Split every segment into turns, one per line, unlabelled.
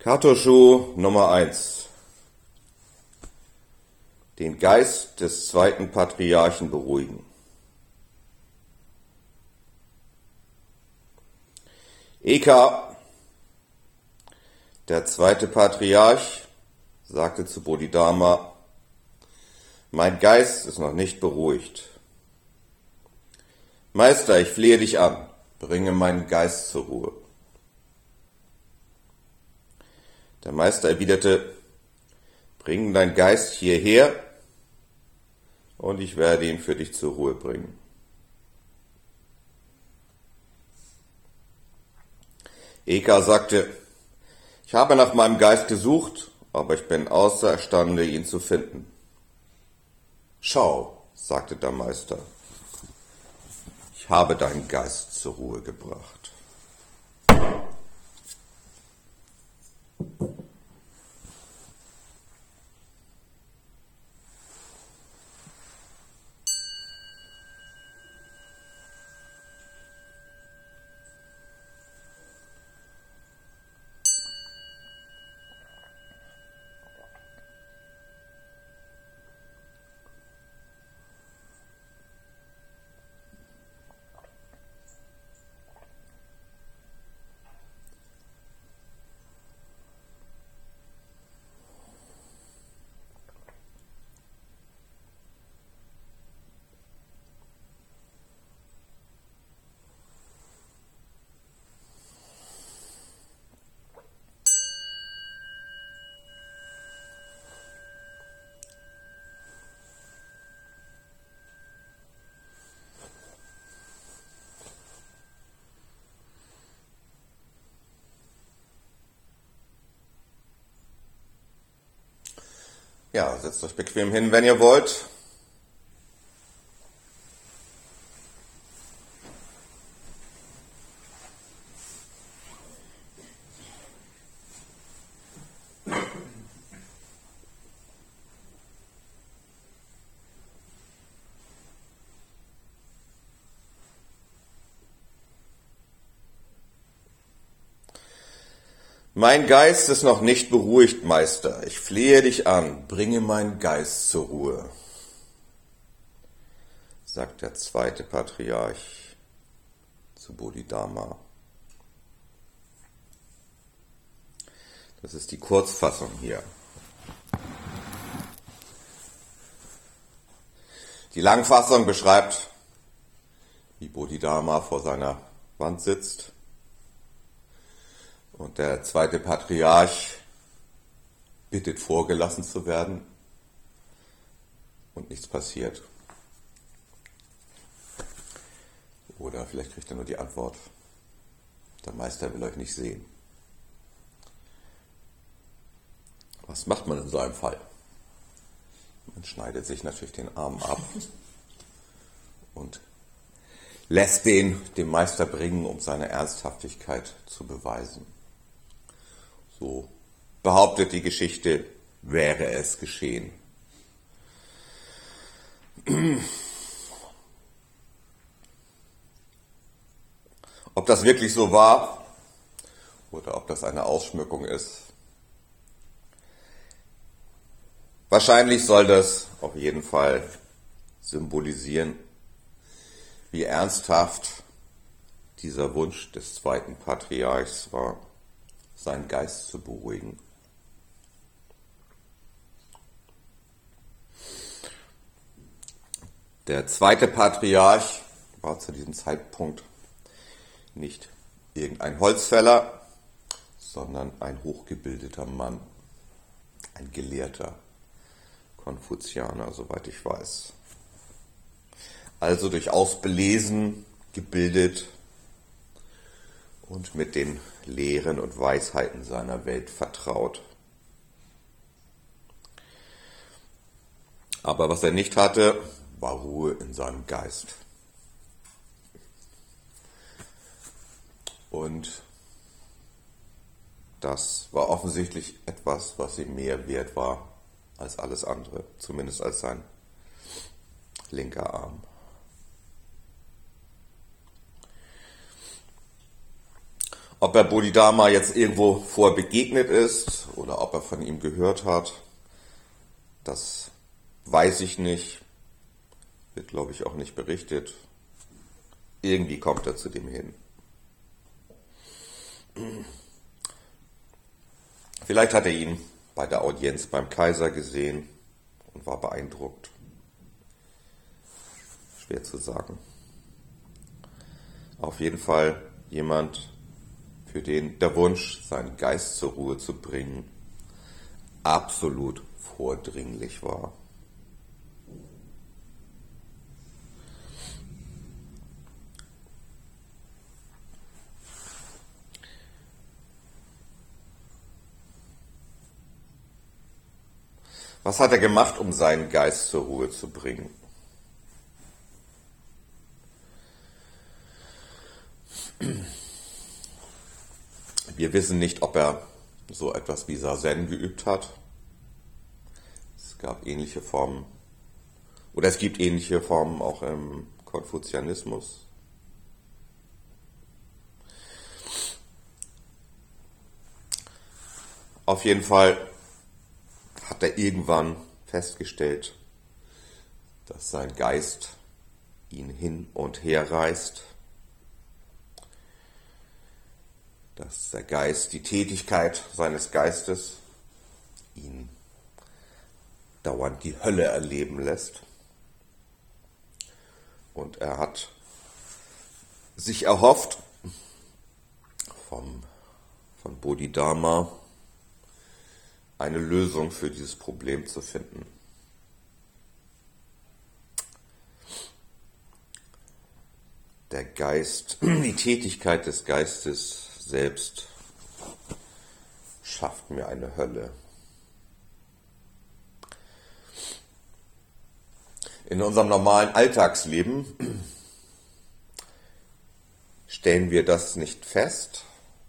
Kato-Shu Nummer 1. Den Geist des zweiten Patriarchen beruhigen. Eka, der zweite Patriarch, sagte zu Bodhidharma: Mein Geist ist noch nicht beruhigt. Meister, ich flehe dich an, bringe meinen Geist zur Ruhe. Der Meister erwiderte: Bring deinen Geist hierher, und ich werde ihn für dich zur Ruhe bringen. Eka sagte: Ich habe nach meinem Geist gesucht, aber ich bin außerstande, ihn zu finden. Schau, sagte der Meister, ich habe deinen Geist zur Ruhe gebracht. Ja, setzt euch bequem hin, wenn ihr wollt. Mein Geist ist noch nicht beruhigt, Meister. Ich flehe dich an, bringe meinen Geist zur Ruhe, sagt der zweite Patriarch zu Bodhidharma. Das ist die Kurzfassung hier. Die Langfassung beschreibt, wie Bodhidharma vor seiner Wand sitzt. Und der zweite Patriarch bittet, vorgelassen zu werden, und nichts passiert. Oder vielleicht kriegt er nur die Antwort: Der Meister will euch nicht sehen. Was macht man in so einem Fall? Man schneidet sich natürlich den Arm ab und lässt den dem Meister bringen, um seine Ernsthaftigkeit zu beweisen. So behauptet die Geschichte, wäre es geschehen. Ob das wirklich so war oder ob das eine Ausschmückung ist, wahrscheinlich soll das auf jeden Fall symbolisieren, wie ernsthaft dieser Wunsch des zweiten Patriarchs war, seinen Geist zu beruhigen. Der zweite Patriarch war zu diesem Zeitpunkt nicht irgendein Holzfäller, sondern ein hochgebildeter Mann, ein Gelehrter, Konfuzianer, soweit ich weiß. Also durchaus belesen, gebildet und mit den Lehren und Weisheiten seiner Welt vertraut. Aber was er nicht hatte, war Ruhe in seinem Geist. Und das war offensichtlich etwas, was ihm mehr wert war als alles andere, zumindest als sein linker Arm. Ob er Bodhidharma jetzt irgendwo vorher begegnet ist oder ob er von ihm gehört hat, das weiß ich nicht. Wird, glaube ich, auch nicht berichtet. Irgendwie kommt er zu dem hin. Vielleicht hat er ihn bei der Audienz beim Kaiser gesehen und war beeindruckt. Schwer zu sagen. Auf jeden Fall jemand, für den der Wunsch, seinen Geist zur Ruhe zu bringen, absolut vordringlich war. Was hat er gemacht, um seinen Geist zur Ruhe zu bringen? Wir wissen nicht, ob er so etwas wie Zazen geübt hat. Es gab ähnliche Formen, oder es gibt ähnliche Formen auch im Konfuzianismus. Auf jeden Fall hat er irgendwann festgestellt, dass sein Geist ihn hin und her reißt, dass der Geist, die Tätigkeit seines Geistes ihn dauernd die Hölle erleben lässt. Und er hat sich erhofft, von Bodhidharma eine Lösung für dieses Problem zu finden. Der Geist, die Tätigkeit des Geistes selbst schafft mir eine Hölle. In unserem normalen Alltagsleben stellen wir das nicht fest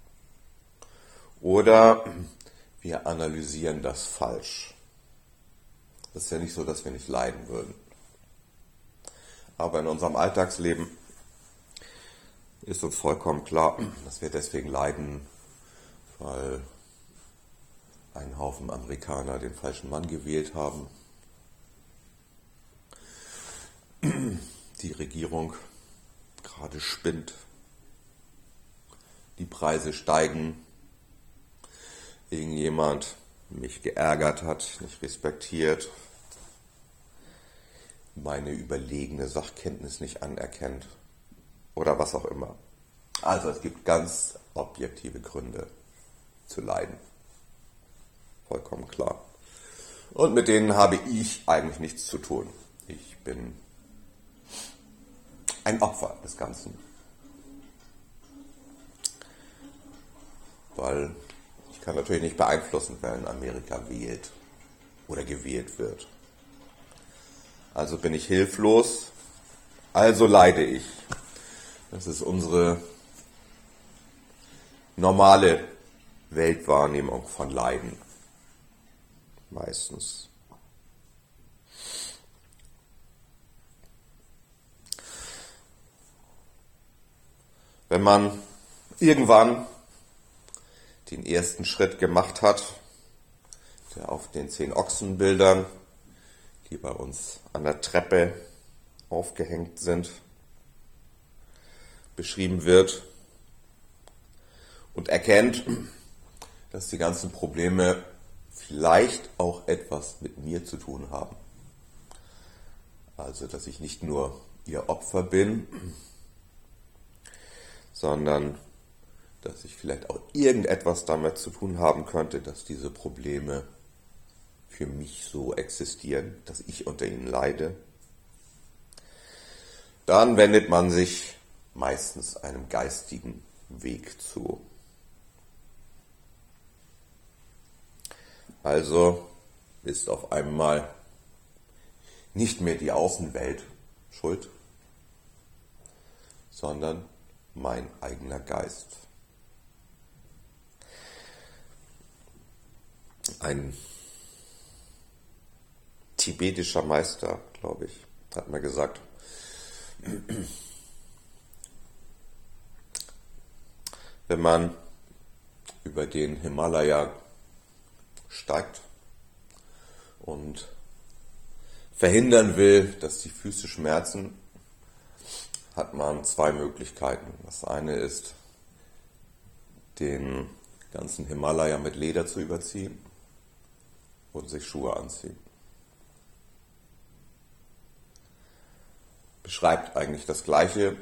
oder wir analysieren das falsch. Das ist ja nicht so, dass wir nicht leiden würden. Aber in unserem Alltagsleben ist uns vollkommen klar, dass wir deswegen leiden, weil ein Haufen Amerikaner den falschen Mann gewählt haben. Die Regierung gerade spinnt. Die Preise steigen. Irgendjemand mich geärgert hat, nicht respektiert, meine überlegene Sachkenntnis nicht anerkennt oder was auch immer. Also es gibt ganz objektive Gründe zu leiden. Vollkommen klar. Und mit denen habe ich eigentlich nichts zu tun. Ich bin ein Opfer des Ganzen. Weil ich kann natürlich nicht beeinflussen, wer in Amerika wählt oder gewählt wird. Also bin ich hilflos, also leide ich. Das ist unsere normale Weltwahrnehmung von Leiden. Meistens. Wenn man irgendwann den ersten Schritt gemacht hat, der auf den 10 Ochsenbildern, die bei uns an der Treppe aufgehängt sind, beschrieben wird und erkennt, dass die ganzen Probleme vielleicht auch etwas mit mir zu tun haben. Also, dass ich nicht nur ihr Opfer bin, sondern dass ich vielleicht auch irgendetwas damit zu tun haben könnte, dass diese Probleme für mich so existieren, dass ich unter ihnen leide. Dann wendet man sich meistens einem geistigen Weg zu. Also ist auf einmal nicht mehr die Außenwelt schuld, sondern mein eigener Geist. Ein tibetischer Meister, glaube ich, hat mal gesagt, wenn man über den Himalaya steigt und verhindern will, dass die Füße schmerzen, hat man zwei Möglichkeiten. Das eine ist, den ganzen Himalaya mit Leder zu überziehen und sich Schuhe anziehen. Beschreibt eigentlich das Gleiche.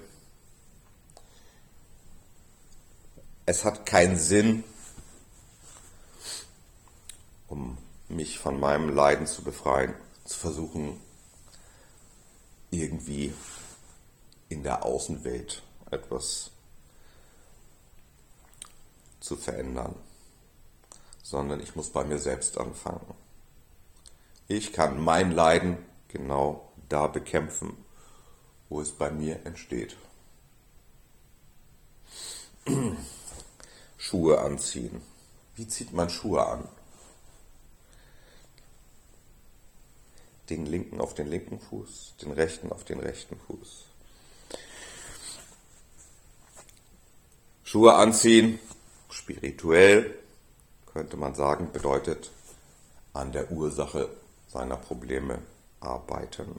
Es hat keinen Sinn, um mich von meinem Leiden zu befreien, zu versuchen, irgendwie in der Außenwelt etwas zu verändern, sondern ich muss bei mir selbst anfangen. Ich kann mein Leiden genau da bekämpfen, wo es bei mir entsteht. Schuhe anziehen. Wie zieht man Schuhe an? Den linken auf den linken Fuß, den rechten auf den rechten Fuß. Schuhe anziehen, spirituell, könnte man sagen, bedeutet an der Ursache seiner Probleme arbeiten.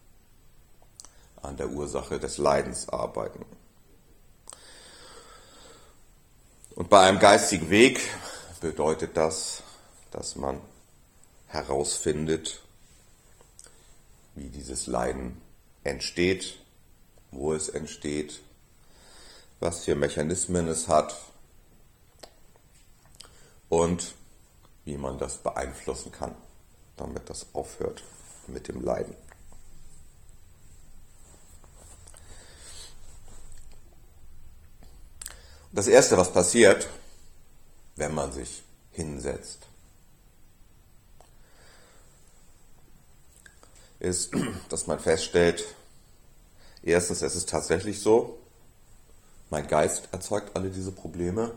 An der Ursache des Leidens arbeiten. Und bei einem geistigen Weg bedeutet das, dass man herausfindet, wie dieses Leiden entsteht, wo es entsteht, was für Mechanismen es hat und wie man das beeinflussen kann, damit das aufhört mit dem Leiden. Das Erste, was passiert, wenn man sich hinsetzt, ist, dass man feststellt, erstens, es ist tatsächlich so, mein Geist erzeugt alle diese Probleme,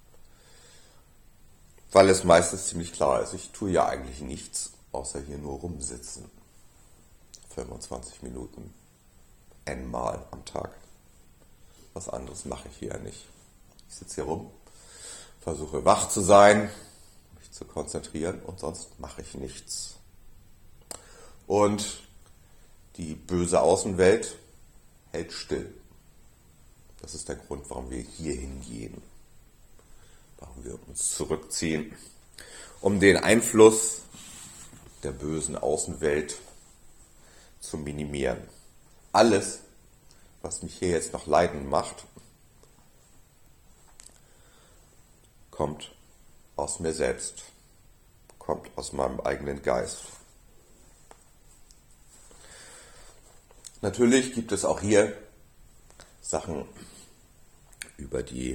weil es meistens ziemlich klar ist, ich tue ja eigentlich nichts, außer hier nur rumsitzen. 25 Minuten, n-mal am Tag. Was anderes mache ich hier nicht. Ich sitze hier rum, versuche wach zu sein, mich zu konzentrieren und sonst mache ich nichts. Und die böse Außenwelt hält still. Das ist der Grund, warum wir hier hingehen, warum wir uns zurückziehen, um den Einfluss der bösen Außenwelt zu minimieren. Alles, was mich hier jetzt noch leiden macht, kommt aus mir selbst, kommt aus meinem eigenen Geist. Natürlich gibt es auch hier Sachen, über die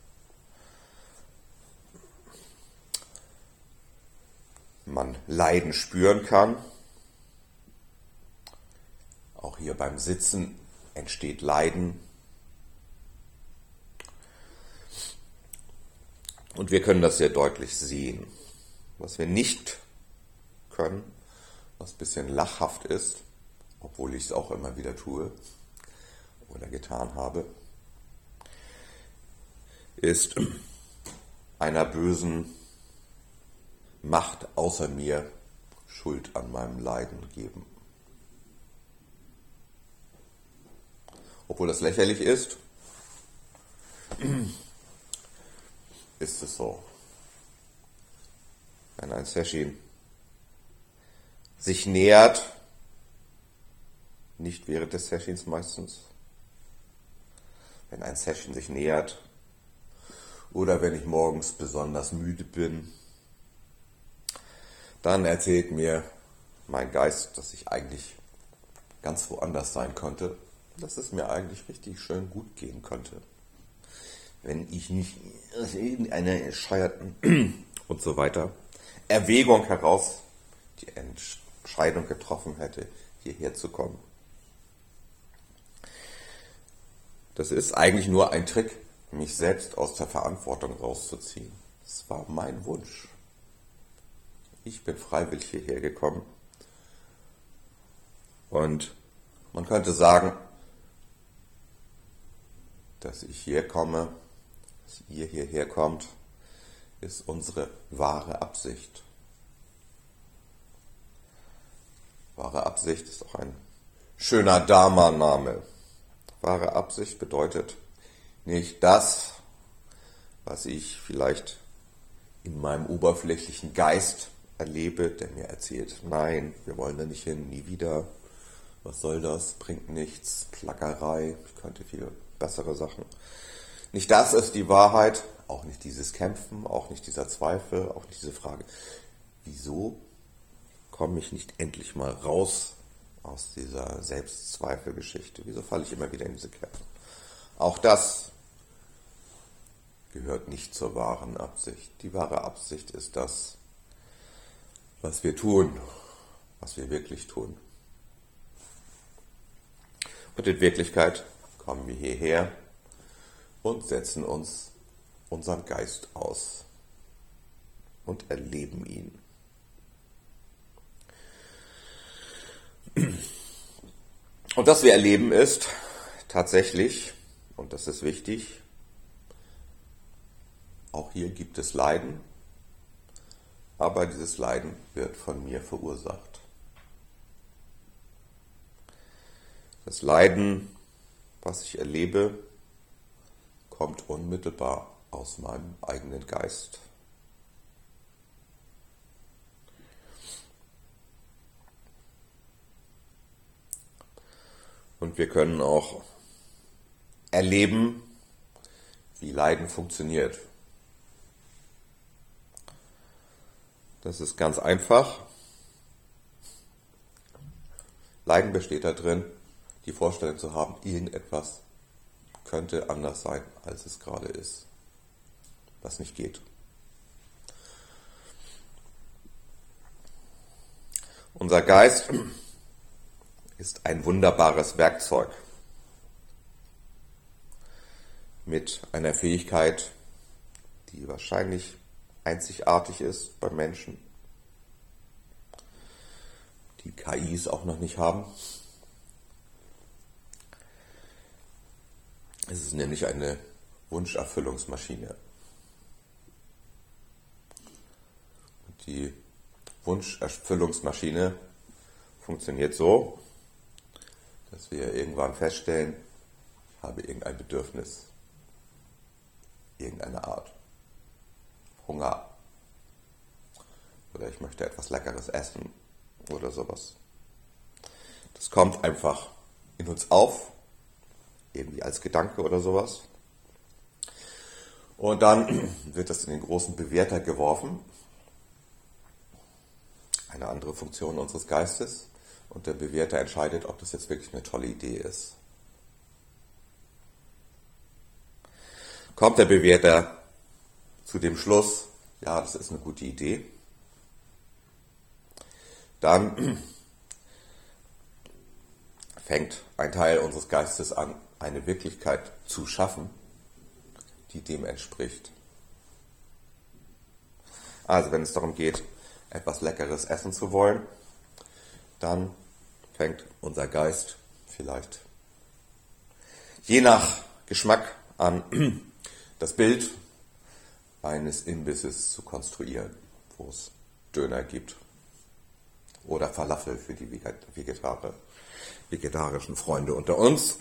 man Leiden spüren kann. Auch hier beim Sitzen entsteht Leiden. Und wir können das sehr deutlich sehen. Was wir nicht können, was ein bisschen lachhaft ist, obwohl ich es auch immer wieder tue oder getan habe, ist einer bösen Macht außer mir Schuld an meinem Leiden geben. Obwohl das lächerlich ist, ist es so. Wenn ein Session sich nähert, nicht während des Sessions meistens, wenn ein Session sich nähert oder wenn ich morgens besonders müde bin, dann erzählt mir mein Geist, dass ich eigentlich ganz woanders sein könnte, dass es mir eigentlich richtig schön gut gehen könnte, wenn ich nicht aus irgendeiner bescheuerten und so weiter Erwägung heraus die Entscheidung getroffen hätte, hierher zu kommen. Das ist eigentlich nur ein Trick, mich selbst aus der Verantwortung rauszuziehen. Das war mein Wunsch. Ich bin freiwillig hierher gekommen. Und man könnte sagen, dass ich hier komme, dass ihr hierher kommt, ist unsere wahre Absicht. Wahre Absicht ist auch ein schöner Dharma-Name. Wahre Absicht bedeutet nicht das, was ich vielleicht in meinem oberflächlichen Geist erlebe, der mir erzählt, nein, wir wollen da nicht hin, nie wieder. Was soll das? Bringt nichts, Plackerei, ich könnte viel bessere Sachen. Nicht das ist die Wahrheit, auch nicht dieses Kämpfen, auch nicht dieser Zweifel, auch nicht diese Frage, wieso komme ich nicht endlich mal raus aus dieser Selbstzweifelgeschichte? Wieso falle ich immer wieder in diese Kerbe? Auch das gehört nicht zur wahren Absicht. Die wahre Absicht ist das, was wir tun, was wir wirklich tun. Und in Wirklichkeit kommen wir hierher und setzen uns unseren Geist aus und erleben ihn. Und was wir erleben ist tatsächlich, und das ist wichtig, auch hier gibt es Leiden, aber dieses Leiden wird von mir verursacht. Das Leiden, was ich erlebe, kommt unmittelbar aus meinem eigenen Geist. Und wir können auch erleben, wie Leiden funktioniert. Das ist ganz einfach. Leiden besteht darin, die Vorstellung zu haben, irgendetwas könnte anders sein, als es gerade ist, was nicht geht. Unser Geist ist ein wunderbares Werkzeug mit einer Fähigkeit, die wahrscheinlich einzigartig ist beim Menschen, die KIs auch noch nicht haben. Es ist nämlich eine Wunscherfüllungsmaschine. Und die Wunscherfüllungsmaschine funktioniert so, dass wir irgendwann feststellen, ich habe irgendein Bedürfnis, irgendeine Art. Hunger. Oder ich möchte etwas Leckeres essen oder sowas. Das kommt einfach in uns auf, irgendwie als Gedanke oder sowas. Und dann wird das in den großen Bewerter geworfen, eine andere Funktion unseres Geistes, und der Bewerter entscheidet, ob das jetzt wirklich eine tolle Idee ist. Kommt der Bewerter zu dem Schluss, ja, das ist eine gute Idee, dann fängt ein Teil unseres Geistes an, eine Wirklichkeit zu schaffen, die dem entspricht. Also wenn es darum geht, etwas Leckeres essen zu wollen, dann fängt unser Geist vielleicht je nach Geschmack an, das Bild eines Imbisses zu konstruieren, wo es Döner gibt oder Falafel für die vegetarischen Freunde unter uns.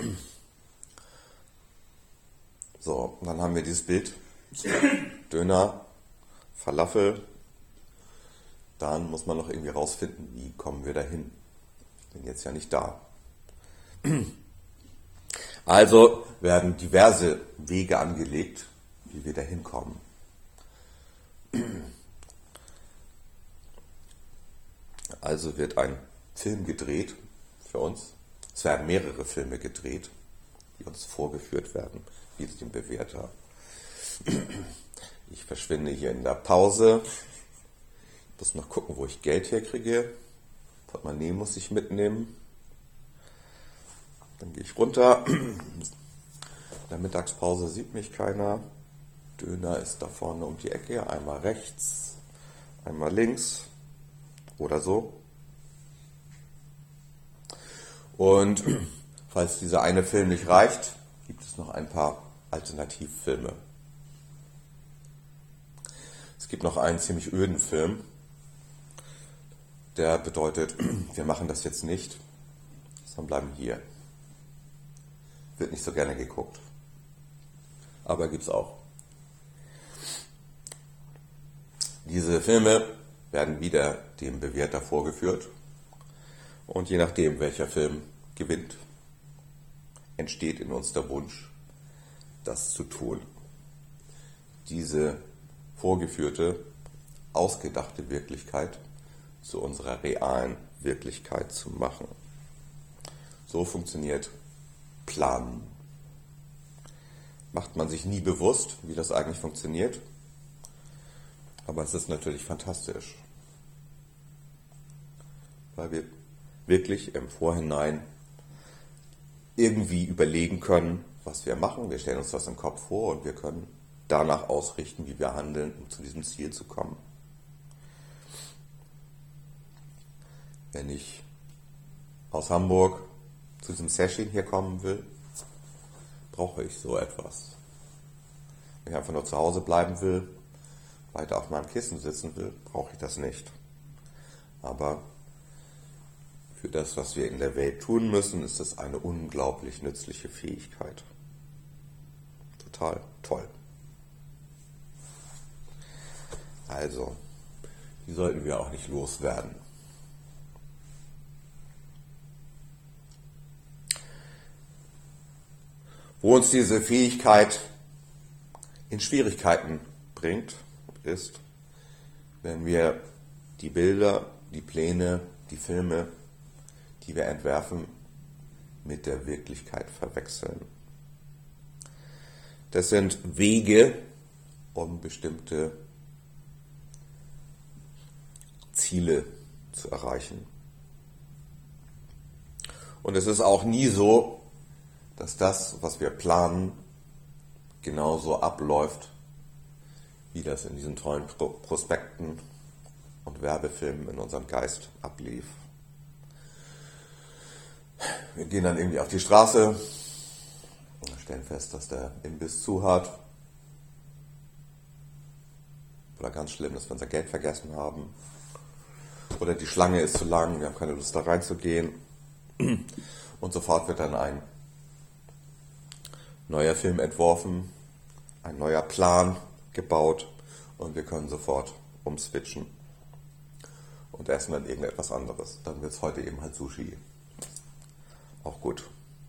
So, dann haben wir dieses Bild, Döner, Falafel. Dann muss man noch irgendwie rausfinden, wie kommen wir dahin. Ich bin jetzt ja nicht da. Also werden diverse Wege angelegt, wie wir dahin kommen. Also wird ein Film gedreht für uns. Es werden mehrere Filme gedreht, die uns vorgeführt werden, wie dem Bewerter. Ich verschwinde hier in der Pause. Ich muss noch gucken, wo ich Geld herkriege. Portemonnaie muss ich mitnehmen. Dann gehe ich runter. In der Mittagspause sieht mich keiner. Döner ist da vorne um die Ecke. Einmal rechts, einmal links oder so. Und falls dieser eine Film nicht reicht, gibt es noch ein paar Alternativfilme. Es gibt noch einen ziemlich öden Film, der bedeutet, wir machen das jetzt nicht, sondern bleiben hier. Wird nicht so gerne geguckt, aber gibt's auch. Diese Filme werden wieder dem Bewerter vorgeführt und je nachdem, welcher Film gewinnt, entsteht in uns der Wunsch, das zu tun. Diese vorgeführte, ausgedachte Wirklichkeit zu unserer realen Wirklichkeit zu machen. So funktioniert Planen. Macht man sich nie bewusst, wie das eigentlich funktioniert, aber es ist natürlich fantastisch, weil wir wirklich im Vorhinein irgendwie überlegen können, was wir machen. Wir stellen uns das im Kopf vor und wir können danach ausrichten, wie wir handeln, um zu diesem Ziel zu kommen. Wenn ich aus Hamburg zu diesem Session hier kommen will, brauche ich so etwas. Wenn ich einfach nur zu Hause bleiben will, weiter auf meinem Kissen sitzen will, brauche ich das nicht. Aber für das, was wir in der Welt tun müssen, ist es eine unglaublich nützliche Fähigkeit. Total toll. Also, die sollten wir auch nicht loswerden. Wo uns diese Fähigkeit in Schwierigkeiten bringt, ist, wenn wir die Bilder, die Pläne, die Filme, die wir entwerfen, mit der Wirklichkeit verwechseln. Das sind Wege, um bestimmte Ziele zu erreichen. Und es ist auch nie so, dass das, was wir planen, genauso abläuft, wie das in diesen tollen Prospekten und Werbefilmen in unserem Geist ablief. Wir gehen dann irgendwie auf die Straße und stellen fest, dass der Imbiss zu hat. Oder ganz schlimm, dass wir unser Geld vergessen haben. Oder die Schlange ist zu lang, wir haben keine Lust da reinzugehen. Und sofort wird dann ein neuer Film entworfen, ein neuer Plan gebaut und wir können sofort umswitchen und essen dann irgendetwas anderes. Dann wird es heute eben halt Sushi. Auch gut.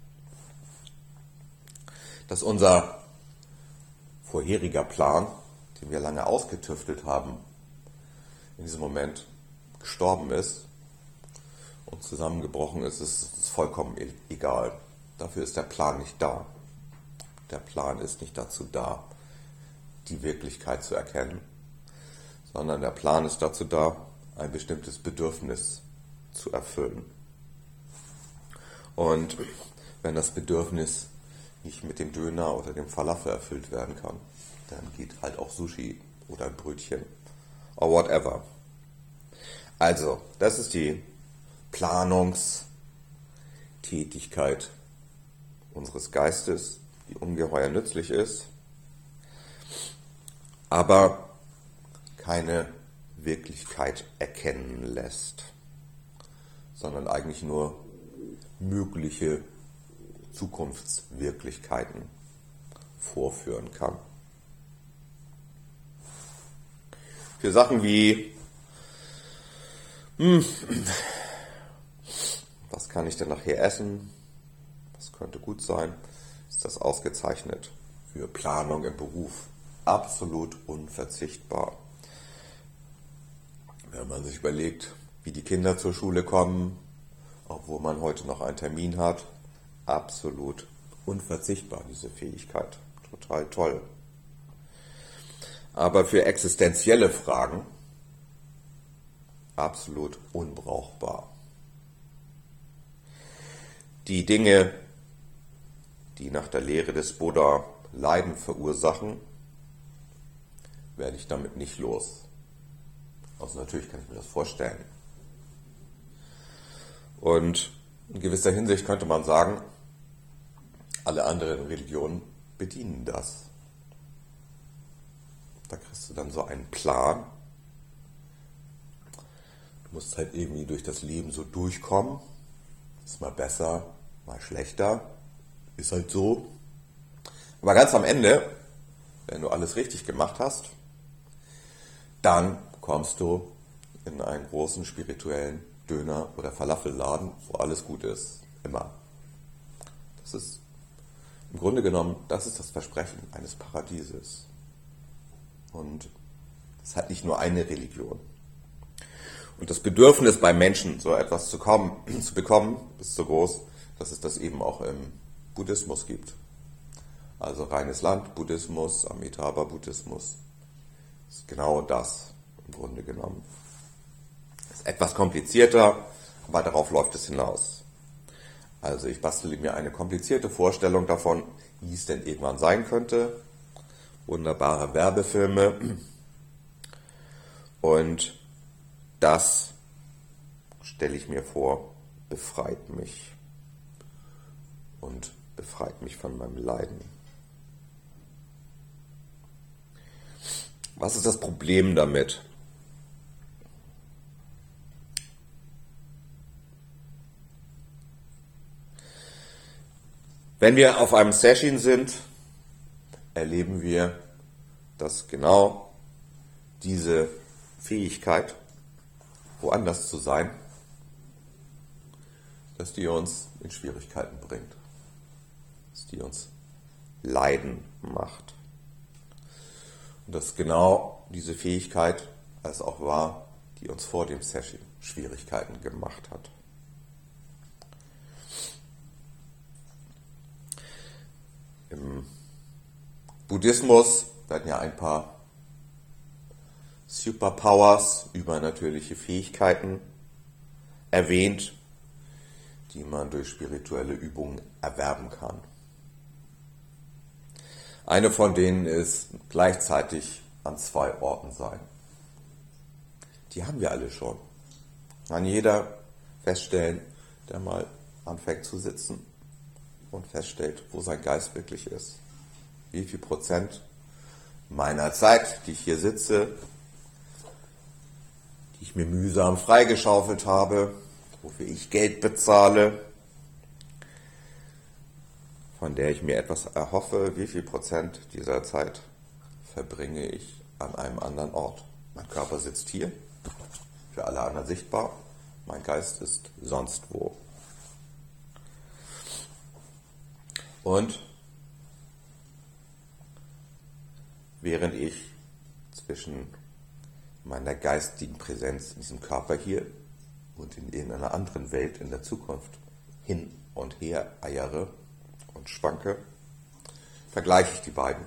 Dass unser vorheriger Plan, den wir lange ausgetüftelt haben, in diesem Moment gestorben ist und zusammengebrochen ist, ist vollkommen egal. Dafür ist der Plan nicht da. Der Plan ist nicht dazu da, die Wirklichkeit zu erkennen, sondern der Plan ist dazu da, ein bestimmtes Bedürfnis zu erfüllen. Und wenn das Bedürfnis nicht mit dem Döner oder dem Falafel erfüllt werden kann, dann geht halt auch Sushi oder ein Brötchen or whatever. Also, das ist die Planungstätigkeit unseres Geistes, die ungeheuer nützlich ist, aber keine Wirklichkeit erkennen lässt, sondern eigentlich nur mögliche Zukunftswirklichkeiten vorführen kann. Für Sachen wie, was kann ich denn nachher essen, was könnte gut sein, ist das ausgezeichnet. Für Planung im Beruf absolut unverzichtbar. Wenn man sich überlegt, wie die Kinder zur Schule kommen, obwohl man heute noch einen Termin hat, absolut unverzichtbar, diese Fähigkeit. Total toll. Aber für existenzielle Fragen absolut unbrauchbar. Die Dinge, die nach der Lehre des Buddha Leiden verursachen, werde ich damit nicht los. Also natürlich kann ich mir das vorstellen. Und in gewisser Hinsicht könnte man sagen, alle anderen Religionen bedienen das. Da kriegst du dann so einen Plan. Du musst halt irgendwie durch das Leben so durchkommen. Ist mal besser, mal schlechter. Ist halt so. Aber ganz am Ende, wenn du alles richtig gemacht hast, dann kommst du in einen großen spirituellen Döner- oder Falafelladen, wo alles gut ist. Immer. Das ist im Grunde genommen, das ist das Versprechen eines Paradieses. Und es hat nicht nur eine Religion. Und das Bedürfnis bei Menschen, so etwas zu bekommen, ist so groß, dass es das eben auch im Buddhismus gibt. Also reines Land, Buddhismus, Amitabha-Buddhismus. Ist genau das im Grunde genommen. Ist etwas komplizierter, aber darauf läuft es hinaus. Also ich bastele mir eine komplizierte Vorstellung davon, wie es denn irgendwann sein könnte. Wunderbare Werbefilme. Und das, stelle ich mir vor, befreit mich. Und befreit mich von meinem Leiden. Was ist das Problem damit? Wenn wir auf einem Session sind, erleben wir, dass genau diese Fähigkeit, woanders zu sein, dass die uns in Schwierigkeiten bringt, dass die uns Leiden macht. Und dass genau diese Fähigkeit es auch war, die uns vor dem Session Schwierigkeiten gemacht hat. Im Buddhismus werden ja ein paar Superpowers, übernatürliche Fähigkeiten erwähnt, die man durch spirituelle Übungen erwerben kann. Eine von denen ist gleichzeitig an 2 Orten sein. Die haben wir alle schon. Kann jeder feststellen, der mal anfängt zu sitzen und feststellt, wo sein Geist wirklich ist. Wie viel Prozent meiner Zeit, die ich hier sitze, die ich mir mühsam freigeschaufelt habe, wofür ich Geld bezahle, von der ich mir etwas erhoffe, wie viel Prozent dieser Zeit verbringe ich an einem anderen Ort. Mein Körper sitzt hier, für alle anderen sichtbar, mein Geist ist sonst wo. Und während ich zwischen meiner geistigen Präsenz in diesem Körper hier und in irgendeiner anderen Welt in der Zukunft hin und her eiere und schwanke, vergleiche ich die beiden.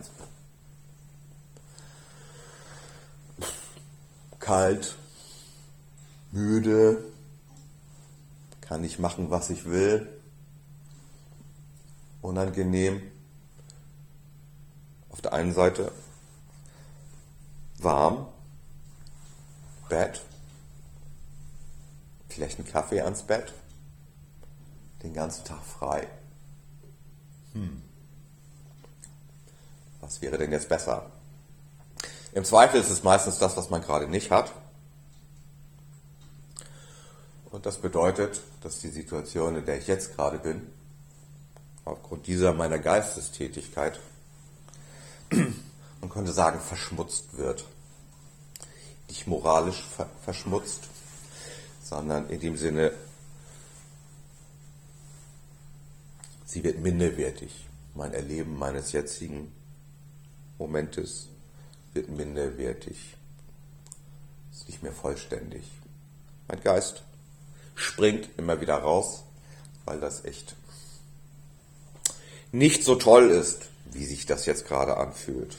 Kalt, müde, kann ich machen, was ich will, unangenehm. Auf der einen Seite warm, Bett, vielleicht einen Kaffee ans Bett, den ganzen Tag frei. Was wäre denn jetzt besser? Im Zweifel ist es meistens das, was man gerade nicht hat. Und das bedeutet, dass die Situation, in der ich jetzt gerade bin, aufgrund dieser meiner Geistestätigkeit, man könnte sagen, verschmutzt wird. Nicht moralisch verschmutzt, sondern in dem Sinne, sie wird minderwertig. Mein Erleben meines jetzigen Momentes wird minderwertig. Ist nicht mehr vollständig. Mein Geist springt immer wieder raus, weil das echt nicht so toll ist, wie sich das jetzt gerade anfühlt.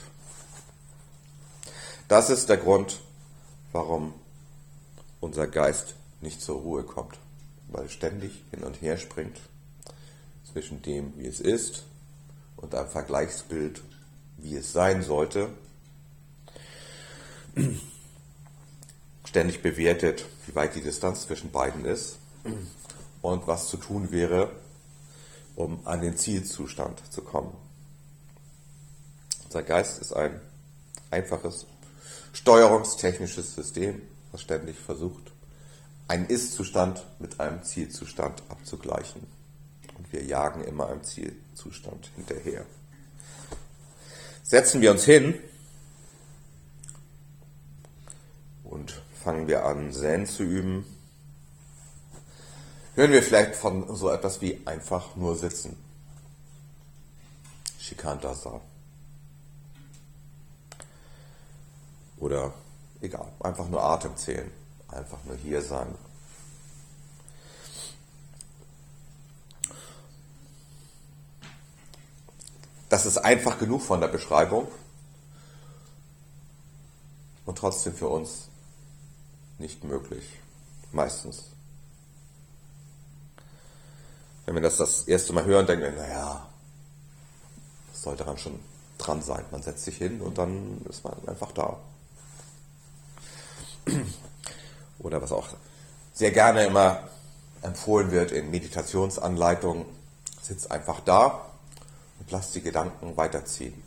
Das ist der Grund, warum unser Geist nicht zur Ruhe kommt, weil ständig hin und her springt zwischen dem, wie es ist, und einem Vergleichsbild, wie es sein sollte, ständig bewertet, wie weit die Distanz zwischen beiden ist und was zu tun wäre, um an den Zielzustand zu kommen. Unser Geist ist ein einfaches steuerungstechnisches System, was ständig versucht, einen Ist-Zustand mit einem Zielzustand abzugleichen. Und wir jagen immer einem Zielzustand hinterher. Setzen wir uns hin und fangen wir an, Zen zu üben, hören wir vielleicht von so etwas wie einfach nur sitzen. Shikantaza. Oder egal, einfach nur Atem zählen, einfach nur hier sein. Das ist einfach genug von der Beschreibung und trotzdem für uns nicht möglich, meistens. Wenn wir das erste Mal hören, denken wir, naja, das soll daran schon dran sein. Man setzt sich hin und dann ist man einfach da. Oder was auch sehr gerne immer empfohlen wird in Meditationsanleitungen, sitz einfach da und lass die Gedanken weiterziehen.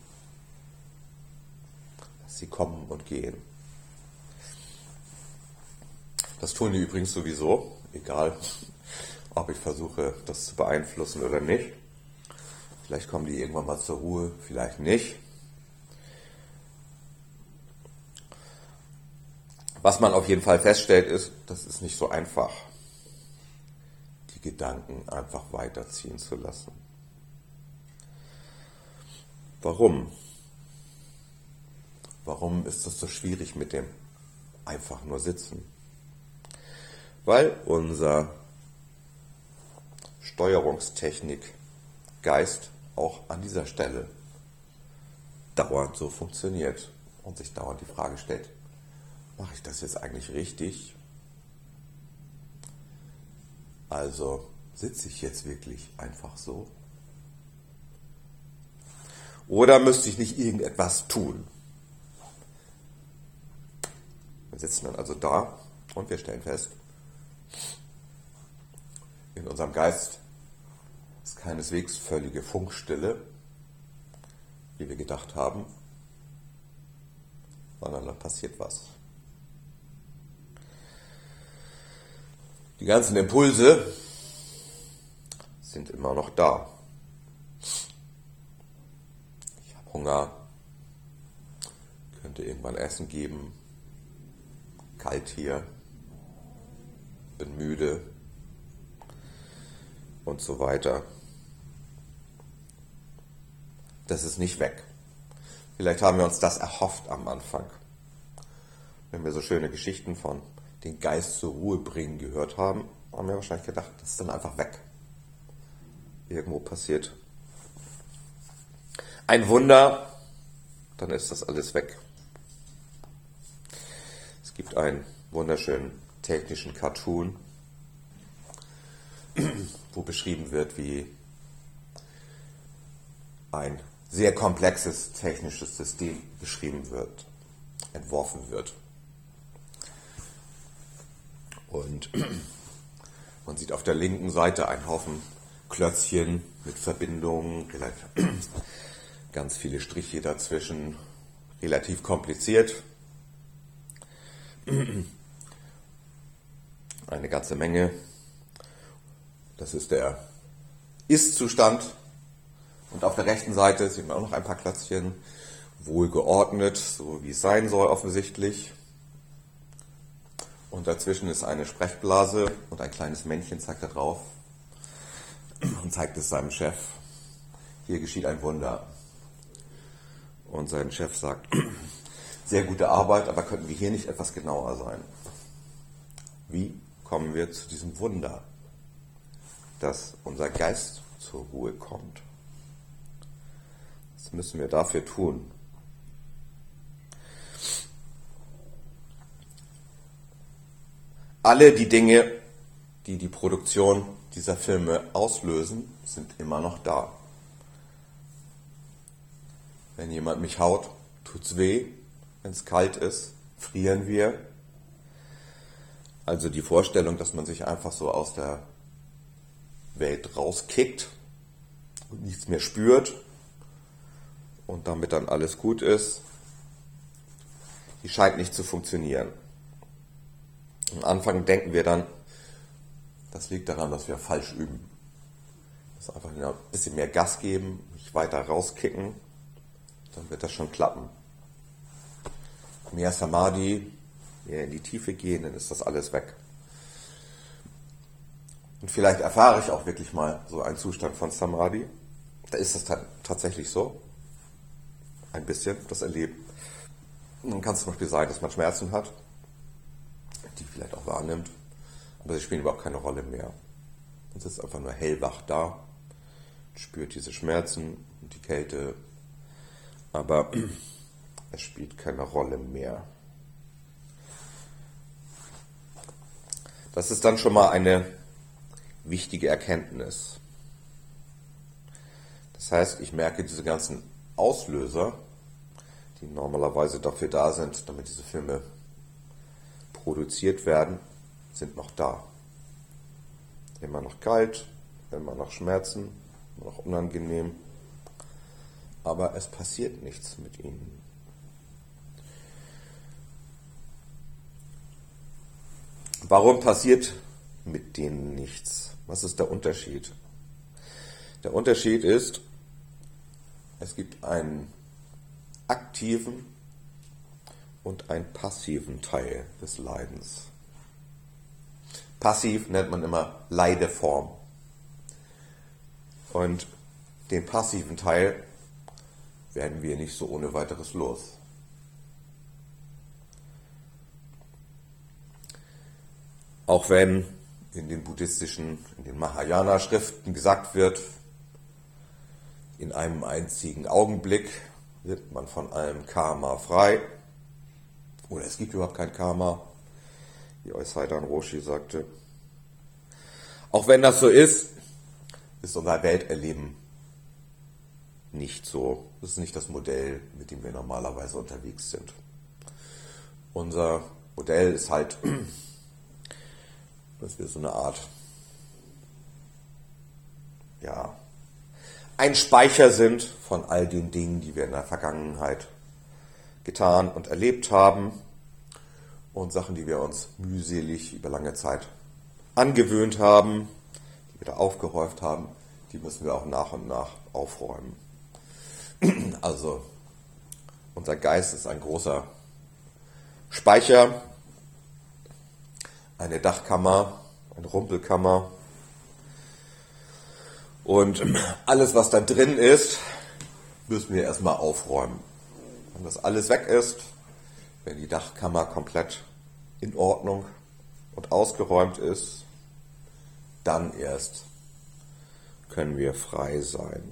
Lass sie kommen und gehen. Das tun die übrigens sowieso, egal ob ich versuche, das zu beeinflussen oder nicht. Vielleicht kommen die irgendwann mal zur Ruhe, vielleicht nicht. Was man auf jeden Fall feststellt ist, das ist nicht so einfach, die Gedanken einfach weiterziehen zu lassen. Warum? Warum ist das so schwierig mit dem einfach nur Sitzen? Weil unser Steuerungstechnik Geist auch an dieser Stelle dauernd so funktioniert und sich dauernd die Frage stellt, mache ich das jetzt eigentlich richtig? Also sitze ich jetzt wirklich einfach so? Oder müsste ich nicht irgendetwas tun? Wir sitzen dann also da und wir stellen fest, in unserem Geist ist keineswegs völlige Funkstille, wie wir gedacht haben, sondern da passiert was. Die ganzen Impulse sind immer noch da. Ich habe Hunger, könnte irgendwann Essen geben, kalt hier, bin müde und so weiter. Das ist nicht weg. Vielleicht haben wir uns das erhofft am Anfang. Wenn wir so schöne Geschichten von den Geist zur Ruhe bringen gehört haben, haben wir wahrscheinlich gedacht, das ist dann einfach weg. Irgendwo passiert ein Wunder, dann ist das alles weg. Es gibt einen wunderschönen technischen Cartoon, wo beschrieben wird, wie ein sehr komplexes technisches System beschrieben wird, entworfen wird. Und man sieht auf der linken Seite einen Haufen Klötzchen mit Verbindungen, ganz viele Striche dazwischen, relativ kompliziert. Eine ganze Menge. Das ist der Ist-Zustand. Und auf der rechten Seite sieht man auch noch ein paar Klötzchen, wohlgeordnet, so wie es sein soll offensichtlich. Und dazwischen ist eine Sprechblase und ein kleines Männchen zeigt da drauf und zeigt es seinem Chef. Hier geschieht ein Wunder. Und sein Chef sagt, sehr gute Arbeit, aber könnten wir hier nicht etwas genauer sein? Wie kommen wir zu diesem Wunder, dass unser Geist zur Ruhe kommt? Was müssen wir dafür tun? Alle die Dinge, die die Produktion dieser Filme auslösen, sind immer noch da. Wenn jemand mich haut, tut's weh. Wenn es kalt ist, frieren wir. Also die Vorstellung, dass man sich einfach so aus der Welt rauskickt und nichts mehr spürt und damit dann alles gut ist, die scheint nicht zu funktionieren. Am Anfang denken wir dann, das liegt daran, dass wir falsch üben. Das einfach ein bisschen mehr Gas geben, nicht weiter rauskicken, dann wird das schon klappen. Mehr Samadhi, mehr in die Tiefe gehen, dann ist das alles weg. Und vielleicht erfahre ich auch wirklich mal so einen Zustand von Samadhi. Da ist es tatsächlich so. Ein bisschen das Erleben. Und dann kann es zum Beispiel sein, dass man Schmerzen hat, die vielleicht auch wahrnimmt, aber sie spielen überhaupt keine Rolle mehr. Man sitzt einfach nur hellwach da, spürt diese Schmerzen und die Kälte, aber es spielt keine Rolle mehr. Das ist dann schon mal eine wichtige Erkenntnis. Das heißt, ich merke, diese ganzen Auslöser, die normalerweise dafür da sind, damit diese Filme produziert werden, sind noch da. Immer noch kalt, immer noch Schmerzen, immer noch unangenehm, aber es passiert nichts mit ihnen. Warum passiert mit denen nichts? Was ist der Unterschied? Der Unterschied ist, es gibt einen aktiven und einen passiven Teil des Leidens. Passiv nennt man immer Leideform. Und den passiven Teil werden wir nicht so ohne weiteres los. Auch wenn in den buddhistischen, in den Mahayana-Schriften gesagt wird, in einem einzigen Augenblick wird man von allem Karma frei. Oder es gibt überhaupt kein Karma, wie Oisaidan Roshi sagte. Auch wenn das so ist unser Welterleben nicht so. Das ist nicht das Modell, mit dem wir normalerweise unterwegs sind. Unser Modell ist halt, dass wir so eine Art, ein Speicher sind von all den Dingen, die wir in der Vergangenheit getan und erlebt haben und Sachen, die wir uns mühselig über lange Zeit angewöhnt haben, die wir da aufgehäuft haben, die müssen wir auch nach und nach aufräumen. Also unser Geist ist ein großer Speicher, eine Dachkammer, eine Rumpelkammer. Und alles, was da drin ist, müssen wir erstmal aufräumen. Wenn das alles weg ist, wenn die Dachkammer komplett in Ordnung und ausgeräumt ist, dann erst können wir frei sein.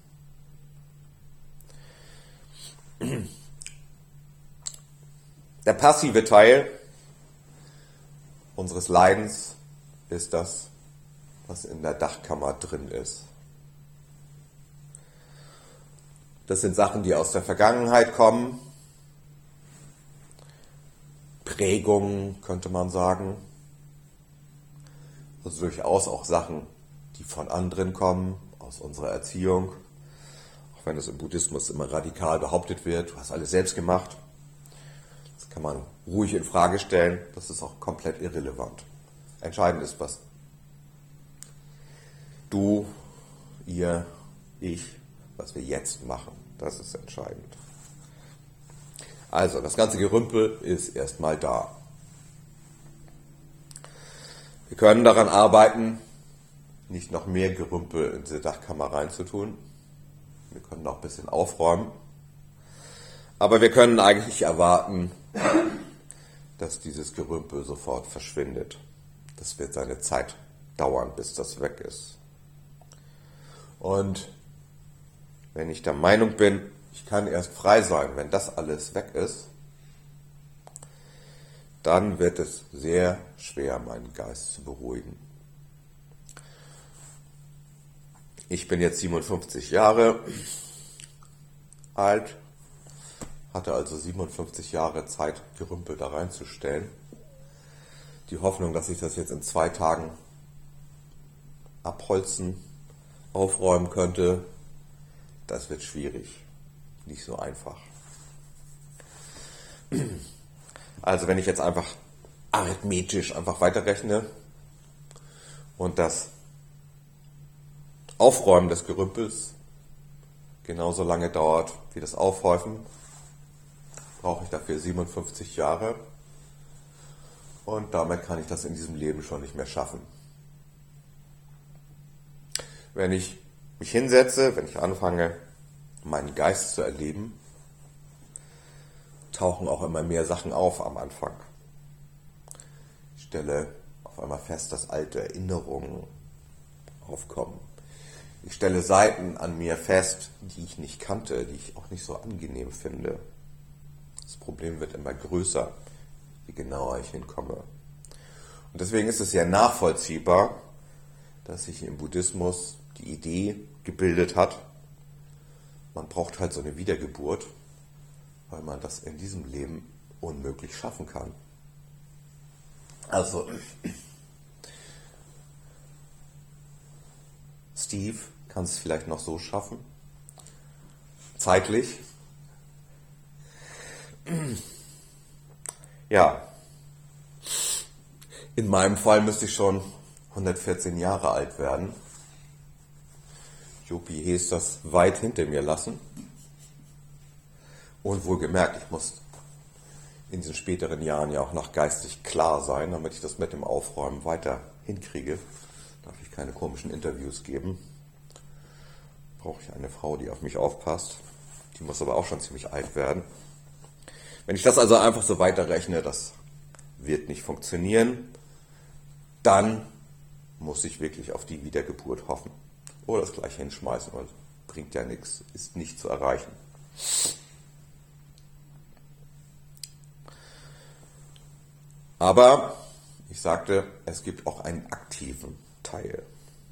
Der passive Teil unseres Leidens ist das, was in der Dachkammer drin ist. Das sind Sachen, die aus der Vergangenheit kommen. Prägungen, könnte man sagen. Also durchaus auch Sachen, die von anderen kommen, aus unserer Erziehung. Auch wenn es im Buddhismus immer radikal behauptet wird, du hast alles selbst gemacht. Das kann man ruhig in Frage stellen. Das ist auch komplett irrelevant. Entscheidend ist, was du, ihr, ich, was wir jetzt machen. Das ist entscheidend. Also, das ganze Gerümpel ist erstmal da. Wir können daran arbeiten, nicht noch mehr Gerümpel in diese Dachkammer reinzutun. Wir können auch ein bisschen aufräumen. Aber wir können eigentlich erwarten, dass dieses Gerümpel sofort verschwindet. Das wird seine Zeit dauern, bis das weg ist. Und wenn ich der Meinung bin, ich kann erst frei sein, wenn das alles weg ist, dann wird es sehr schwer, meinen Geist zu beruhigen. Ich bin jetzt 57 Jahre alt, hatte also 57 Jahre Zeit, Gerümpel da reinzustellen. Die Hoffnung, dass ich das jetzt in 2 Tagen abholzen, aufräumen könnte, das wird schwierig, nicht so einfach. Also wenn ich jetzt einfach arithmetisch einfach weiterrechne und das Aufräumen des Gerümpels genauso lange dauert wie das Aufhäufen, brauche ich dafür 57 Jahre und damit kann ich das in diesem Leben schon nicht mehr schaffen. Wenn ich mich hinsetze, wenn ich anfange, meinen Geist zu erleben, tauchen auch immer mehr Sachen auf am Anfang. Ich stelle auf einmal fest, dass alte Erinnerungen aufkommen. Ich stelle Seiten an mir fest, die ich nicht kannte, die ich auch nicht so angenehm finde. Das Problem wird immer größer, je genauer ich hinkomme. Und deswegen ist es ja nachvollziehbar, dass sich im Buddhismus die Idee gebildet hat, man braucht halt so eine Wiedergeburt, weil man das in diesem Leben unmöglich schaffen kann. Also, Steve kann es vielleicht noch so schaffen, zeitlich. Ja, in meinem Fall müsste ich schon 114 Jahre alt werden. Jopi Hees das weit hinter mir lassen. Und wohlgemerkt, ich muss in diesen späteren Jahren ja auch noch geistig klar sein, damit ich das mit dem Aufräumen weiter hinkriege. Darf ich keine komischen Interviews geben. Brauche ich eine Frau, die auf mich aufpasst. Die muss aber auch schon ziemlich alt werden. Wenn ich das also einfach so weiterrechne, das wird nicht funktionieren, dann muss ich wirklich auf die Wiedergeburt hoffen. Oder das gleich hinschmeißen, weil bringt ja nichts, ist nicht zu erreichen. Aber ich sagte, es gibt auch einen aktiven Teil.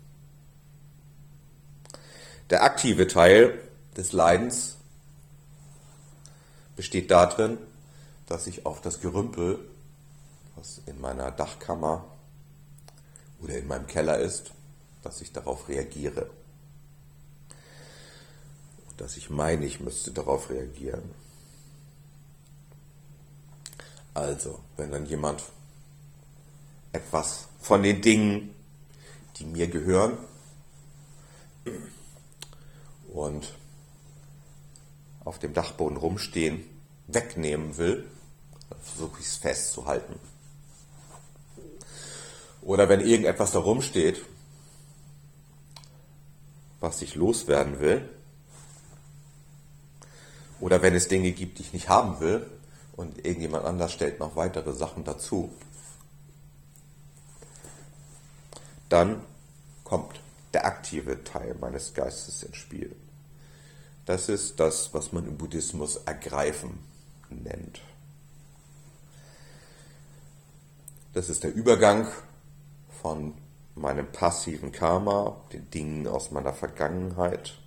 Der aktive Teil des Leidens besteht darin, dass ich auf das Gerümpel, was in meiner Dachkammer oder in meinem Keller ist, dass ich darauf reagiere. Und dass ich meine, ich müsste darauf reagieren. Also, wenn dann jemand etwas von den Dingen, die mir gehören, und auf dem Dachboden rumstehen, wegnehmen will, dann versuche ich es festzuhalten. Oder wenn irgendetwas da rumsteht, was ich loswerden will, oder wenn es Dinge gibt, die ich nicht haben will, und irgendjemand anders stellt noch weitere Sachen dazu, dann kommt der aktive Teil meines Geistes ins Spiel. Das ist das, was man im Buddhismus Ergreifen nennt. Das ist der Übergang von meinem passiven Karma, den Dingen aus meiner Vergangenheit,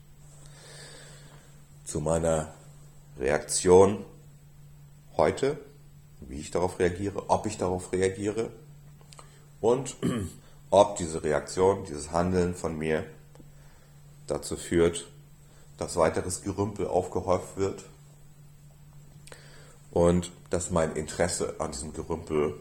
zu meiner Reaktion heute, wie ich darauf reagiere, ob ich darauf reagiere und ob diese Reaktion, dieses Handeln von mir dazu führt, dass weiteres Gerümpel aufgehäuft wird und dass mein Interesse an diesem Gerümpel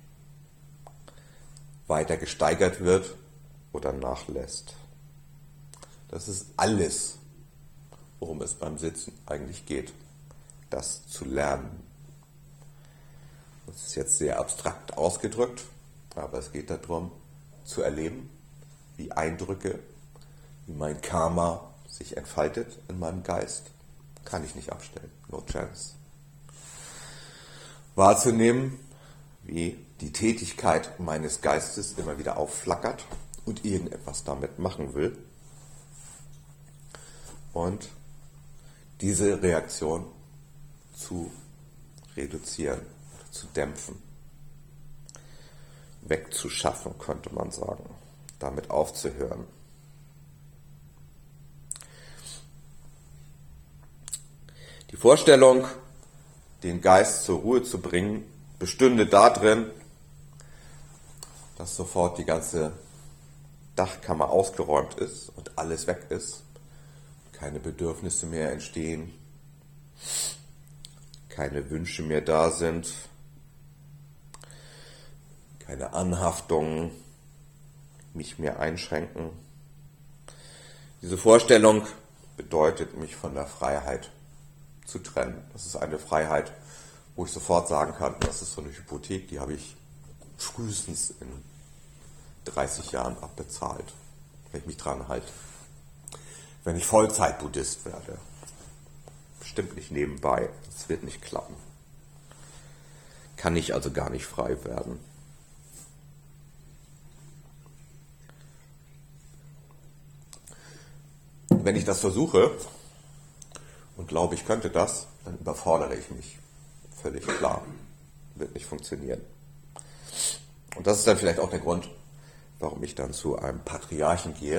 weiter gesteigert wird oder nachlässt. Das ist alles, worum es beim Sitzen eigentlich geht, das zu lernen. Das ist jetzt sehr abstrakt ausgedrückt, aber es geht darum, zu erleben, wie Eindrücke, wie mein Karma sich entfaltet in meinem Geist, kann ich nicht abstellen. No chance. Wahrzunehmen, wie die Tätigkeit meines Geistes immer wieder aufflackert und irgendetwas damit machen will. Und diese Reaktion zu reduzieren, zu dämpfen, wegzuschaffen, könnte man sagen, damit aufzuhören. Die Vorstellung, den Geist zur Ruhe zu bringen, bestünde darin, dass sofort die ganze Dachkammer ausgeräumt ist und alles weg ist, keine Bedürfnisse mehr entstehen, keine Wünsche mehr da sind, keine Anhaftungen mich mehr einschränken. Diese Vorstellung bedeutet, mich von der Freiheit zu trennen. Das ist eine Freiheit, wo ich sofort sagen kann, das ist so eine Hypothek, die habe ich frühestens in 30 Jahren abbezahlt, wenn ich mich dran halte. Wenn ich Vollzeit-Buddhist werde. Bestimmt nicht nebenbei. Das wird nicht klappen. Kann ich also gar nicht frei werden. Wenn ich das versuche und glaube, ich könnte das, dann überfordere ich mich. Völlig klar. Wird nicht funktionieren. Und das ist dann vielleicht auch der Grund, warum ich dann zu einem Patriarchen gehe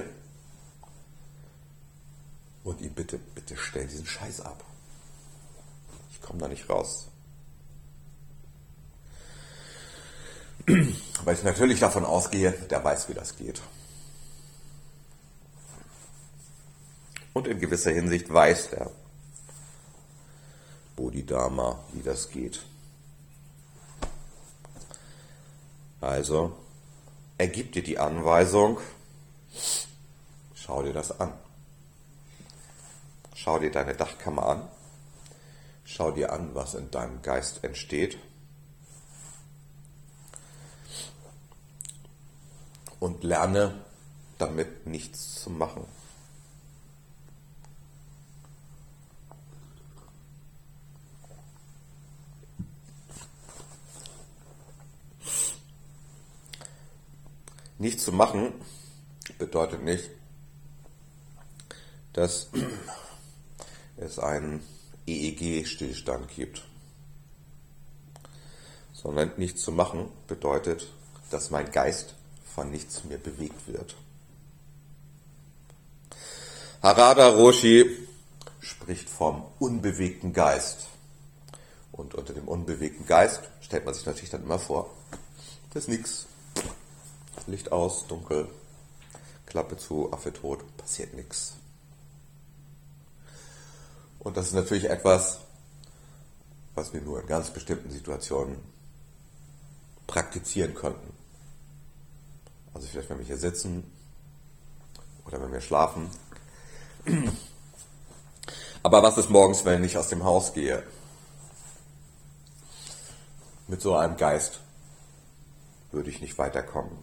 und ihm bitte stell diesen Scheiß ab. Ich komme da nicht raus. Weil ich natürlich davon ausgehe, der weiß, wie das geht. Und in gewisser Hinsicht weiß der Bodhidharma, wie das geht. Also, er gibt dir die Anweisung, schau dir das an. Schau dir deine Dachkammer an. Schau dir an, was in deinem Geist entsteht. Und lerne damit nichts zu machen. Nichts zu machen bedeutet nicht, dass es einen EEG-Stillstand gibt. Sondern nichts zu machen bedeutet, dass mein Geist von nichts mehr bewegt wird. Harada Roshi spricht vom unbewegten Geist. Und unter dem unbewegten Geist stellt man sich natürlich dann immer vor, das ist nichts. Licht aus, dunkel, Klappe zu, Affe tot, passiert nichts. Und das ist natürlich etwas, was wir nur in ganz bestimmten Situationen praktizieren könnten. Also vielleicht, wenn wir hier sitzen oder wenn wir schlafen. Aber was ist morgens, wenn ich aus dem Haus gehe? Mit so einem Geist würde ich nicht weiterkommen.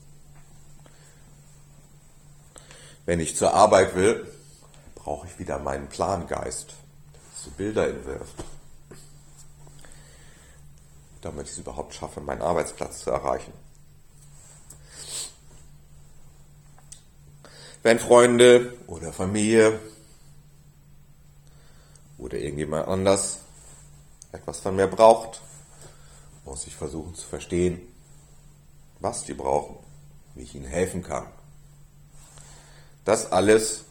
Wenn ich zur Arbeit will, brauche ich wieder meinen Plangeist, der so Bilder entwirft, damit ich es überhaupt schaffe, meinen Arbeitsplatz zu erreichen. Wenn Freunde oder Familie oder irgendjemand anders etwas von mir braucht, muss ich versuchen zu verstehen, was die brauchen, wie ich ihnen helfen kann. Das alles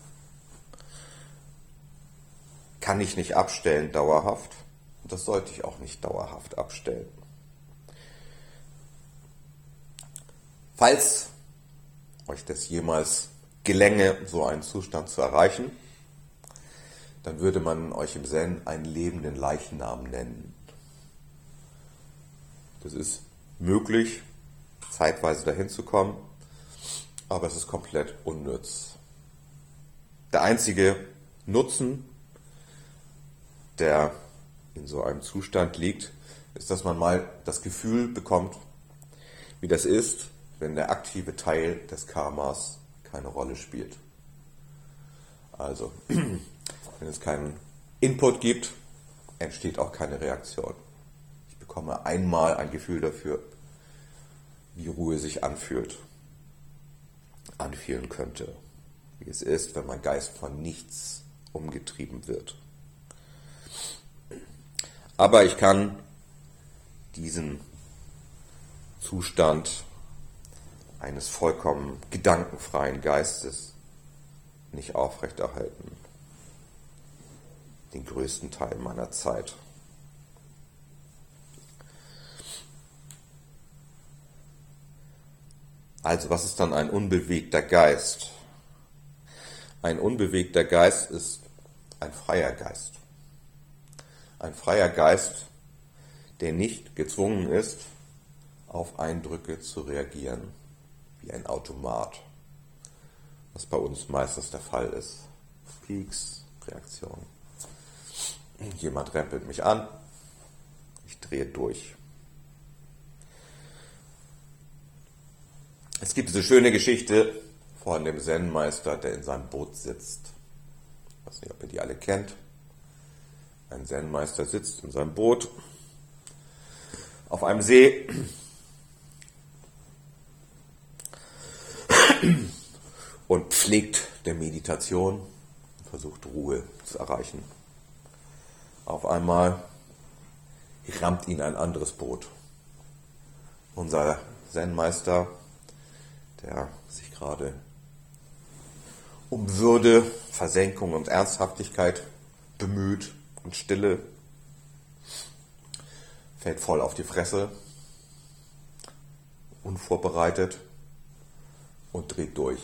kann ich nicht abstellen dauerhaft und das sollte ich auch nicht dauerhaft abstellen. Falls euch das jemals gelänge, so einen Zustand zu erreichen, dann würde man euch im Zen einen lebenden Leichnam nennen. Das ist möglich, zeitweise dahin zu kommen, aber es ist komplett unnütz. Der einzige Nutzen, der in so einem Zustand liegt, ist, dass man mal das Gefühl bekommt, wie das ist, wenn der aktive Teil des Karmas keine Rolle spielt. Also, wenn es keinen Input gibt, entsteht auch keine Reaktion. Ich bekomme einmal ein Gefühl dafür, wie Ruhe sich anfühlen könnte. Wie es ist, wenn mein Geist von nichts umgetrieben wird. Aber ich kann diesen Zustand eines vollkommen gedankenfreien Geistes nicht aufrechterhalten. Den größten Teil meiner Zeit. Also, was ist dann ein unbewegter Geist? Ein unbewegter Geist ist ein freier Geist. Ein freier Geist, der nicht gezwungen ist, auf Eindrücke zu reagieren, wie ein Automat, was bei uns meistens der Fall ist. Peaks, Reaktion. Jemand rempelt mich an, ich drehe durch. Es gibt diese schöne Geschichte von dem Zen-Meister, der in seinem Boot sitzt. Ich weiß nicht, ob ihr die alle kennt. Ein Zen-Meister sitzt in seinem Boot auf einem See und pflegt der Meditation und versucht Ruhe zu erreichen. Auf einmal rammt ihn ein anderes Boot. Unser Zen-Meister, der sich gerade um Würde, Versenkung und Ernsthaftigkeit bemüht und Stille, fällt voll auf die Fresse, unvorbereitet und dreht durch.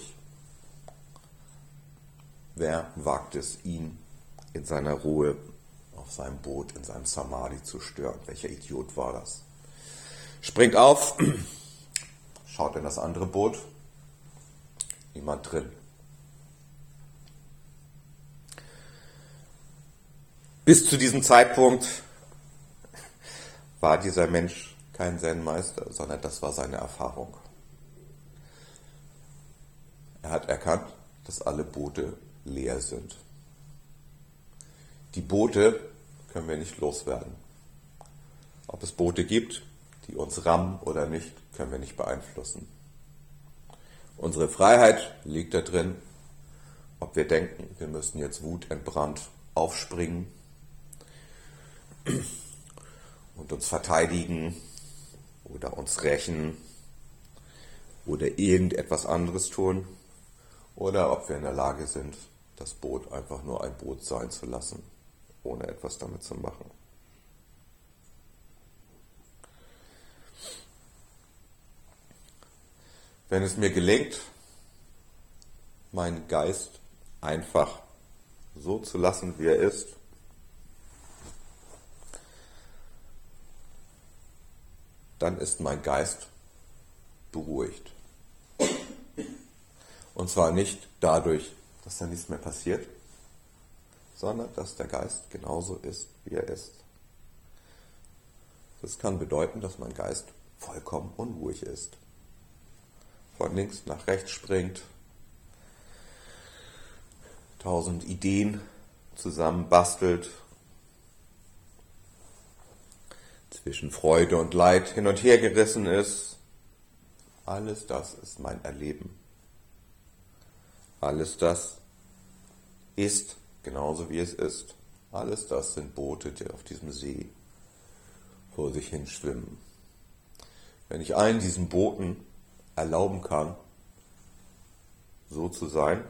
Wer wagt es, ihn in seiner Ruhe auf seinem Boot, in seinem Samadhi zu stören? Welcher Idiot war das? Springt auf, schaut in das andere Boot, niemand drin. Bis zu diesem Zeitpunkt war dieser Mensch kein Zen-Meister, sondern das war seine Erfahrung. Er hat erkannt, dass alle Boote leer sind. Die Boote können wir nicht loswerden. Ob es Boote gibt, die uns rammen oder nicht, können wir nicht beeinflussen. Unsere Freiheit liegt darin, ob wir denken, wir müssen jetzt wutentbrannt aufspringen und uns verteidigen oder uns rächen oder irgendetwas anderes tun, oder ob wir in der Lage sind, das Boot einfach nur ein Boot sein zu lassen, ohne etwas damit zu machen. Wenn es mir gelingt, meinen Geist einfach so zu lassen, wie er ist, dann ist mein Geist beruhigt. Und zwar nicht dadurch, dass da nichts mehr passiert, sondern dass der Geist genauso ist, wie er ist. Das kann bedeuten, dass mein Geist vollkommen unruhig ist. Von links nach rechts springt, 1000 Ideen zusammenbastelt, zwischen Freude und Leid hin und her gerissen ist. Alles das ist mein Erleben. Alles das ist genauso wie es ist. Alles das sind Boote, die auf diesem See vor sich hin schwimmen. Wenn ich allen diesen Booten erlauben kann, so zu sein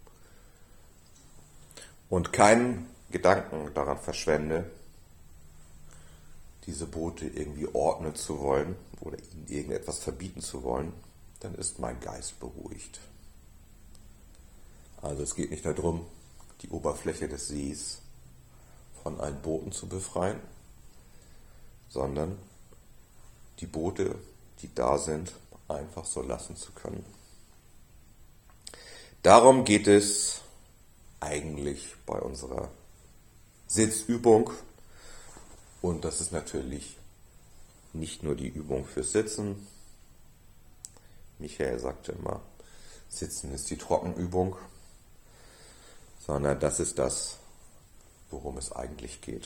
und keinen Gedanken daran verschwende, diese Boote irgendwie ordnen zu wollen oder ihnen irgendetwas verbieten zu wollen, dann ist mein Geist beruhigt. Also es geht nicht darum, die Oberfläche des Sees von allen Booten zu befreien, sondern die Boote, die da sind, einfach so lassen zu können. Darum geht es eigentlich bei unserer Sitzübung. Und das ist natürlich nicht nur die Übung fürs Sitzen. Michael sagte immer, Sitzen ist die Trockenübung, sondern das ist das, worum es eigentlich geht.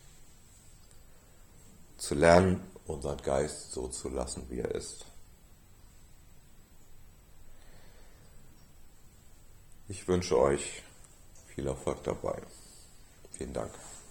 Zu lernen, unseren Geist so zu lassen, wie er ist. Ich wünsche euch viel Erfolg dabei. Vielen Dank.